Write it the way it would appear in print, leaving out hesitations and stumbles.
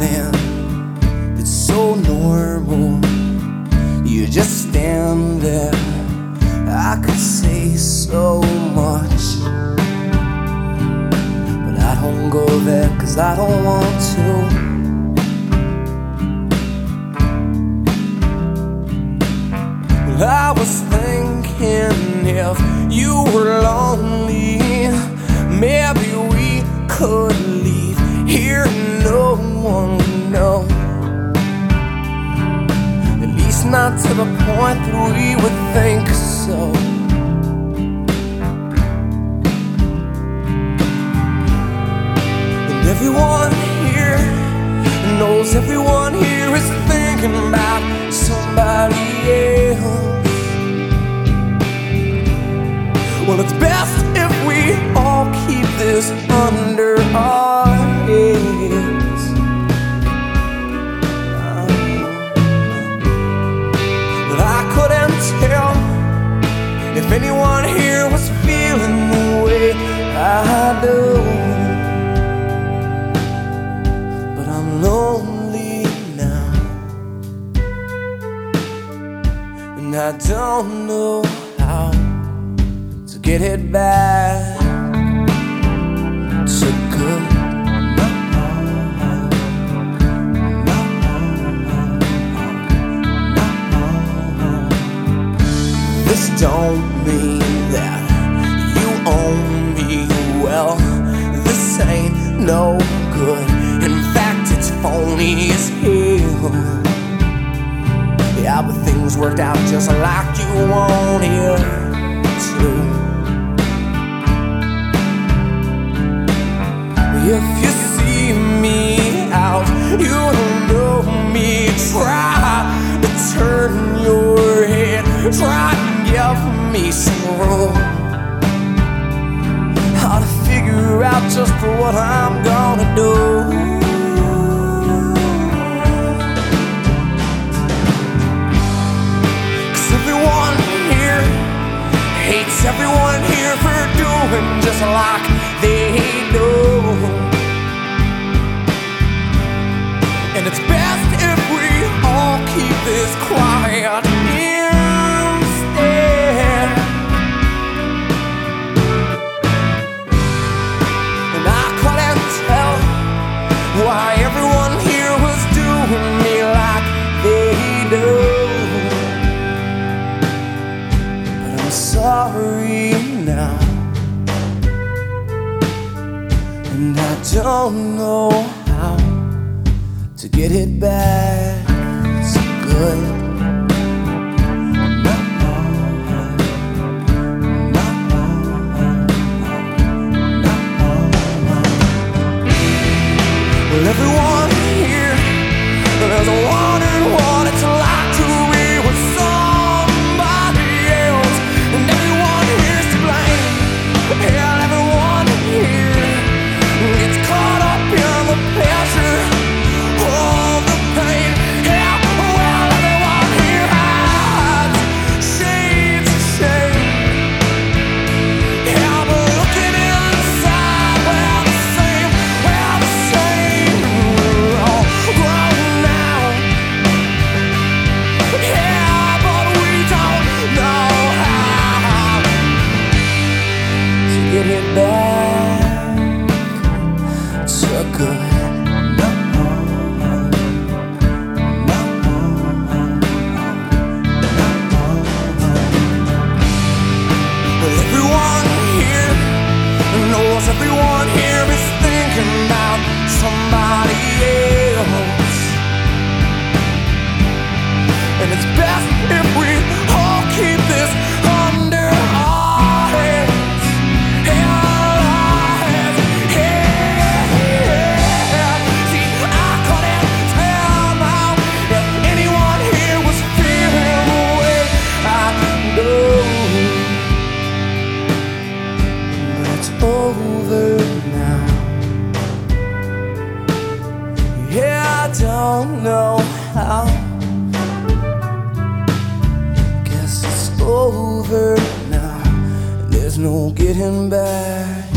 something that's so normal. You just stand there. I could say so much, but I don't go there 'cause I don't want to. Well, I was thinking if you were lonely, maybe we could leave here and no one would know. At least not to the point that we would think so. And everyone here knows everyone here is thinking about somebody else. Well, it's best if we all keep this under our heads. But I couldn't tell if anyone here was feeling the way I do. But I'm lonely now, and I don't know how to get it back to good. This don't mean that you own me. Well, this ain't no good. In fact, it's phony as hell. Yeah, but things worked out just like you wanted to. If you see me out, you don't know me. Try to turn your head, try to give me some room. How to figure out just what I'm gonna do. 'Cause everyone here hates everyone here for doing just like they do. And it's best if we all keep this quiet instead. And I couldn't tell why everyone here was doing me like they do. But I'm sorry now, and I don't know how to get it back so good. Well, everyone here has wanted what it's like to be with somebody else, and everyone here's to blame. Hell, everyone here gets caught up in the pleasure of the pain. Yeah, well, everyone here hides shades of shame. Yeah, but looking inside, we're the same, we're the same. Oh, grown now. Yeah, but we don't know how to get it back so good. Everyone here is thinking about somebody else. And it's best if we all keep this under our heads. See, I couldn't tell now if anyone here was feeling the way I do. But it's over now. Yeah, I don't know how. Guess it's over now. There's no getting back.